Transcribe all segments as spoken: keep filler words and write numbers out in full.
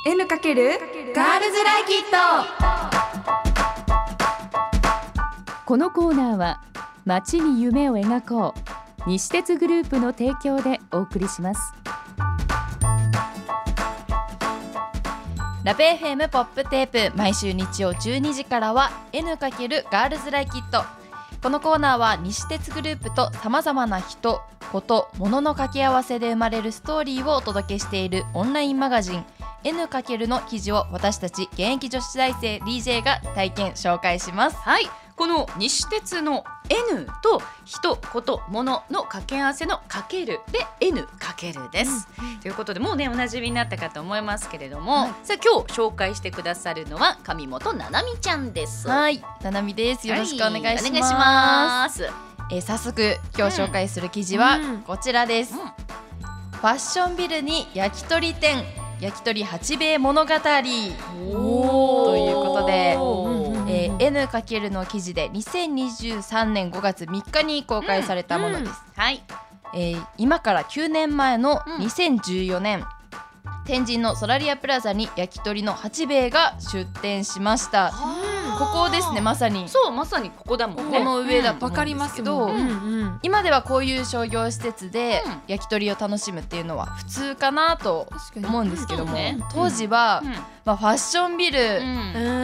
N× ガールズライキット。 このコーナーは街に夢を描こう西鉄グループの提供でお送りします。 ラブ エフエム ポップテープ、毎週日曜じゅうにじからは N× ガールズライキット。このコーナーは西鉄グループとさまざまな人、こと、物の掛け合わせで生まれるストーリーをお届けしているオンラインマガジン N× の記事を私たち現役女子大生 ディージェー が体験紹介します。 はい、この西鉄の N と人、こと、物の掛け合わせのかけるで N× です、うん、ということでもうねおなじみになったかと思いますけれども、はい、さあ今日紹介してくださるのは上本ななみちゃんです。 はい、ななみです。よろしくお願いします。 はい、お願いします。 えー、早速今日紹介する記事はこちらです、うんうん、ファッションビルに焼き鳥店、焼き鳥八兵衛物語ということで、えー、N× の記事でにせんにじゅうさんねんごがつみっかに公開されたものです、うんうん、はい、えー、今からきゅうねんまえのにせんじゅうよねん、うん、天神のソラリアプラザに焼き鳥の八兵衛が出店しました。ここですね、まさにそう、まさにここだもんね。 この上だと思うんですけど、うんうん、今ではこういう商業施設で焼き鳥を楽しむっていうのは普通かなと思うんですけども、ね、当時は、うん、まあ、ファッションビル、うん、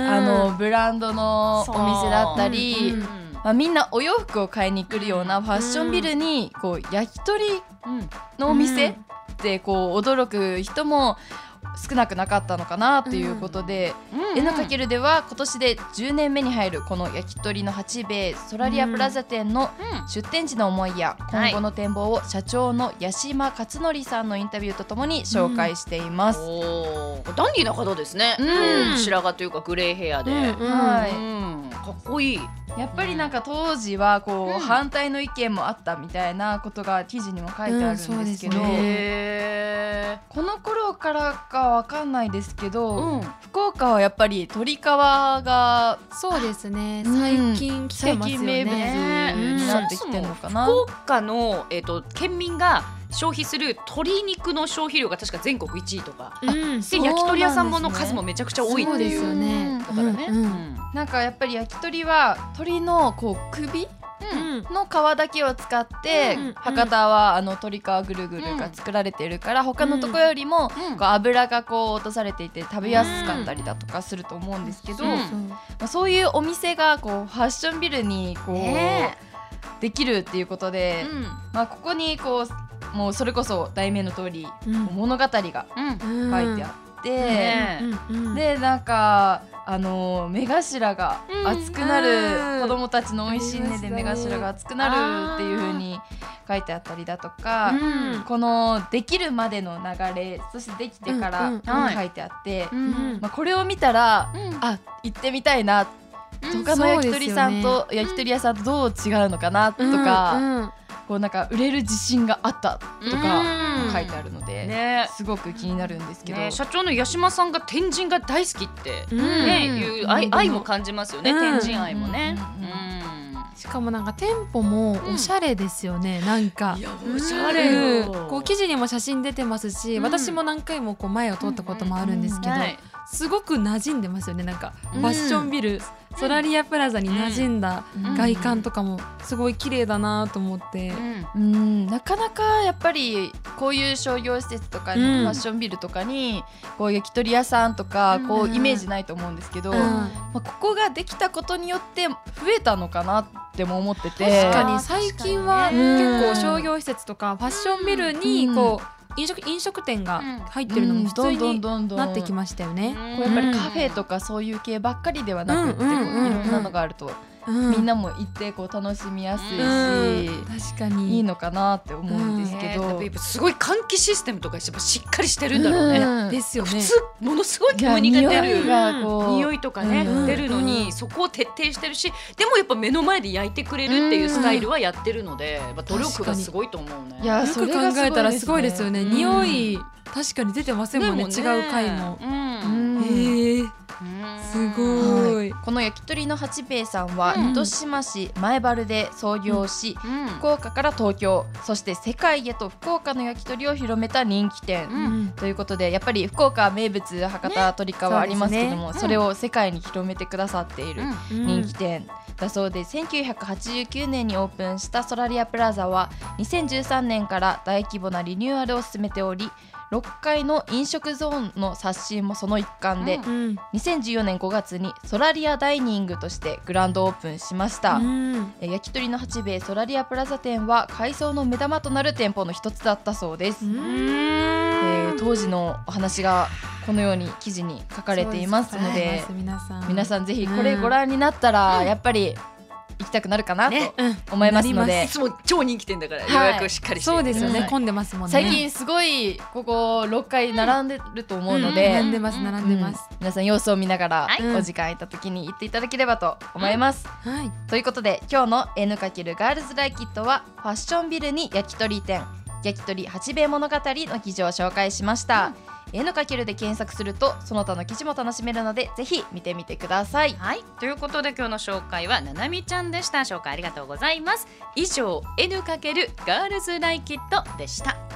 あのブランドのお店だったり、うんうん、まあ、みんなお洋服を買いに来るようなファッションビルにこう焼き鳥のお店ってこう驚く人も少なくなかったのかなということで、うん、N× では今年でじゅうねんめに入るこの焼き鳥の八兵衛ソラリアプラザ店の出店時の思いや今後の展望を社長の八島勝則さんのインタビューとともに紹介しています、うん、 おダンディーな方ですね、うん、白髪というかグレーヘアで、うん、はい、うん、かっこいい。 やっぱりなんか当時はこう、うん、反対の意見もあったみたいなことが記事にも書いてあるんですけど、うん、へー、この頃からかわかんないですけど、うん、福岡はやっぱり鶏皮がそうですね、最近来てますよね、最近名物になってきてるのかな、 うん、福岡の、えーと、県民が消費する鶏肉の消費量が確か全国いちいとか、うん、で焼き鳥屋さんもの数もめちゃくちゃ多いっていう、 ね、だからね、うんうん、なんかやっぱり焼き鳥は鶏のこう首の皮だけを使って、うん、博多はあの鶏皮ぐるぐるが作られているから、うん、他のとこよりも、うん、こう油がこう落とされていて食べやすかったりだとかすると思うんですけど、うん、まあ、そういうお店がこうファッションビルにこう、えー、できるっていうことで、うん、まあ、ここにこうもうそれこそ題名の通り、うん、物語が書いてあって、うん、でなんかあの目頭が熱くなる、うん、子供たちの美味しいねで目頭が熱くなるっていう風に書いてあったりだとか、うん、このできるまでの流れ、そしてできてから書いてあって、うんうん、まあ、これを見たら、うん、あ、行ってみたいな、うん、他の焼き鳥さんと、ね、焼き鳥屋さんとどう違うのかなとか、うんうん、こうなんか売れる自信があったとか書いてあるので、ね、すごく気になるんですけど、ね、 社長の八島さんが天神が大好きって、ね、うん、いう 愛, 愛も感じますよね、うん、天神愛もね、うんうん、 しかもなんか店舗もおしゃれですよね、うん、なんかいやおしゃれよ、 こう記事にも写真出てますし、うん、私も何回もこう前を通ったこともあるんですけど、うんうんうん、はい、すごく馴染んでますよね。なんかファッションビル、うん、ソラリアプラザに馴染んだ外観とかもすごい綺麗だなと思って、 うん、うん、なかなかやっぱりこういう商業施設とかに、うん、ファッションビルとかにこう焼き鳥屋さんとかこうイメージないと思うんですけど、うん、まあ、ここができたことによって増えたのかなっても思ってて、 確かに最近は結構商業施設とかファッションビルにこう、うん、飲食、飲食店が入ってるのも普通になってきましたよね。 こうやっぱりカフェとかそういう系ばっかりではなくって、うんうんうんうん、いろんなのがあると、うん、みんなも行ってこう楽しみやすいし、うん、 確かにいいのかなって思うんですけど、 うん、すごい換気システムとかしっかりしてるんだろうね、うん、 ですよね。 普通ものすごい煙が出る匂いとかね、 うん、 出るのに、うん、そこを徹底してるし、でもやっぱ目の前で焼いてくれるっていうスタイルはやってるので、うん、努力がすごいと思うね。 いや、それが考えたらすごいですよね、うん、匂い確かに出てませんもんね、違う回も、うん、へー、 すごい、 はい、この焼き鳥の八兵衛さんは、うん、糸島市前原で創業し、うん、福岡から東京そして世界へと福岡の焼き鳥を広めた人気店、うん、ということでやっぱり福岡名物博多鶏皮ありますけども、ね そ, ね、それを世界に広めてくださっている人気店だそうで、せんきゅうひゃくはちじゅうきゅうねんにオープンしたソラリアプラザはにせんじゅうさんねんから大規模なリニューアルを進めており、ろっかいの飲食ゾーンの刷新もその一環で、うん、にせんじゅうよねんごがつにソラリアダイニングとしてグランドオープンしました、うん、え焼き鳥の八兵衛ソラリアプラザ店は改装の目玉となる店舗の一つだったそうです、うんえー、当時のお話がこのように記事に書かれていますので、皆さん、皆さんぜひこれご覧になったら、うん、やっぱり行きたくなるかなと思いますので、ねうん、 いつも超人気店だから予約しっかりして、 はい、そうですよね、混んでますもんね。 最近すごいこころっかい並んでると思うので、 うん、並んでます並んでます、 うん、皆さん様子を見ながら、はい、お時間空いた時に行っていただければと思います、うんはい、ということで今日の N× ガールズライキットはファッションビルに焼き鳥店焼き鳥八兵衛物語の記事を紹介しました、うん、N× で検索するとその他の記事も楽しめるのでぜひ見てみてください。 はい、ということで今日の紹介はななみちゃんでした。紹介ありがとうございます。以上 N× ガールズライキットでした。